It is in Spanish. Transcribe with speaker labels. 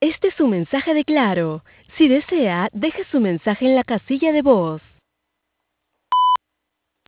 Speaker 1: Este es su mensaje de Claro. Si desea, deje su mensaje en la casilla de voz.